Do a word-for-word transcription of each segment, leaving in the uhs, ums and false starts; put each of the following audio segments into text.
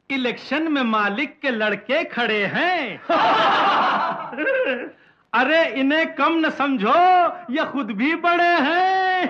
Election में मालिक के लड़के खड़े हैं। अरे इन्हें कम न समझो, ये खुद भी बड़े हैं।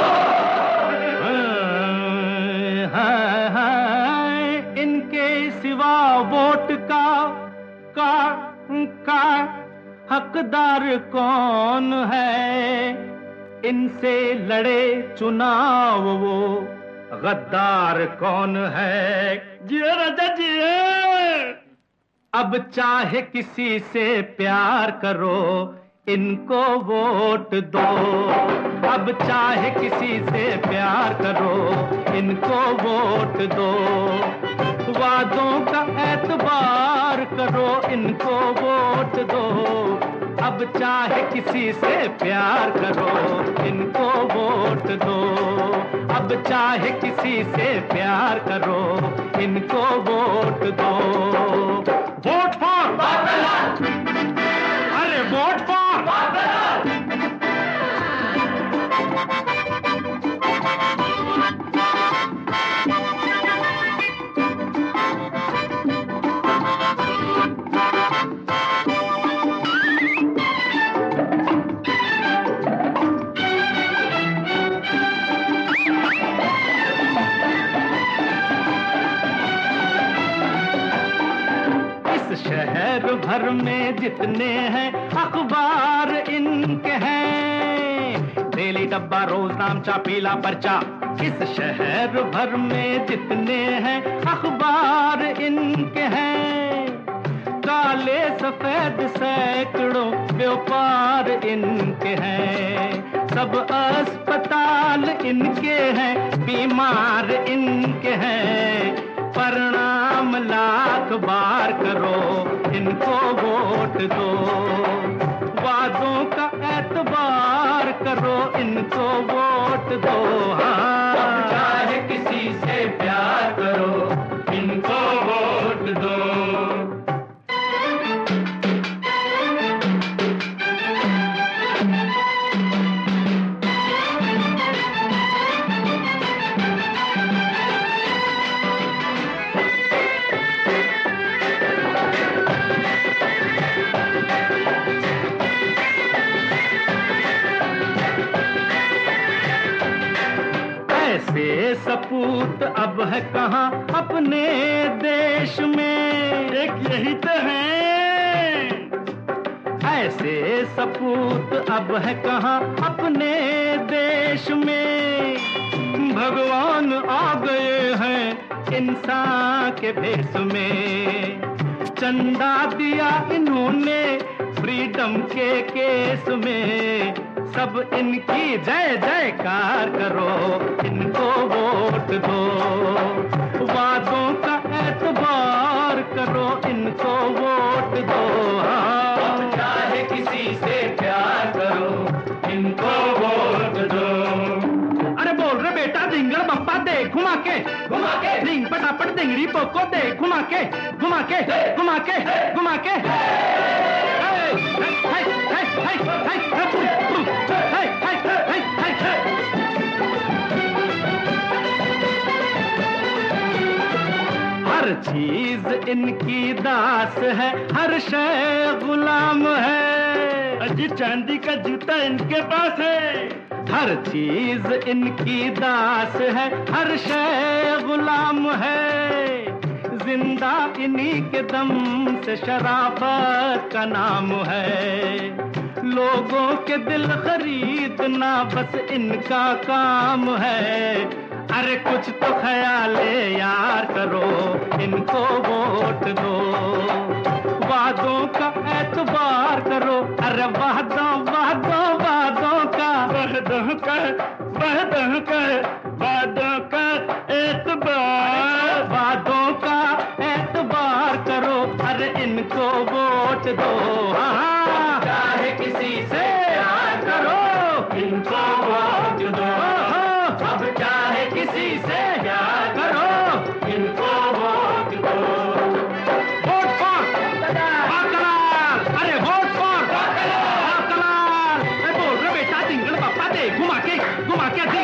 हाँ, हाँ, इनके सिवा वोट का का का हकदार कौन है? इनसे लड़े चुनाव वो गद्दार कौन है? जिए राजा जिए। अब चाहे किसी से प्यार करो, इनको वोट दो। अब चाहे किसी से प्यार करो, इनको वोट दो। वादों का एतबार करो, इनको वोट दो। अब चाहे किसी से प्यार करो, इनको वोट दो। अब चाहे किसी से प्यार करो, इनको वोट दो। वोट फॉर बादल, अरे वोट फॉर बादल। शहर भर में जितने हैं अखबार इनके हैं, डेली डब्बा, रोज नामचा, पीला पर्चा। इस शहर भर में जितने हैं अखबार इनके हैं, काले सफेद सैकड़ों व्यापार इनके हैं। सब अस्पताल इनके हैं, बीमार इनके हैं। परिणाम लाख बार करो, इनको वोट दो। वादों का एतबार करो, इनको वोट दो। हाँ, चाहे किसी से प्यार करो, इनको वोट दो। ऐसे सपूत अब है कहाँ अपने देश में, एक यही तो है। ऐसे सपूत अब है कहाँ अपने देश में। भगवान आ गए हैं इंसान के भेष में। चंदा दिया इन्होंने फ्रीडम के केस में। सब इनकी जय जयकार करो, इनको वोट दो। वादों का एतबार करो, इनको वोट दो। हाँ, चाहे किसी से प्यार करो, इनको वोट दो। अरे बोल रहे बेटा, डिंगल बप्पा दे घुमा के घुमा के, डिंग पटापट डिंगरी पोको दे घुमा के घुमा के घुमा के घुमा के। हर चीज इनकी दास है, हर शय गुलाम है। अजी चांदी का जूता इनके पास है। हर चीज इनकी दास है, हर शय गुलाम है। जिंदा इन्हीं के दम से शराफत का नाम है। लोगों के दिल खरीदना बस इनका काम है। अरे कुछ तो ख्याले यार करो, इनको वोट दो। वादों का एतबार करो, अरे वादों वादों वादों का वादों का वादों का वादों का एतबार। वादों का एतबार करो, अरे इनको वोट दो। हाँ, चाहे किसी से प्यार करो, इनको वोट दो। अब चाहे किसी से प्यार करो, इनको वोट दो। वोट फॉर बाकलाल, अरे वोट फॉर बाकलाल। मैं बोल रहा बेटा, डिंगल पापा दे घुमा के घुमा के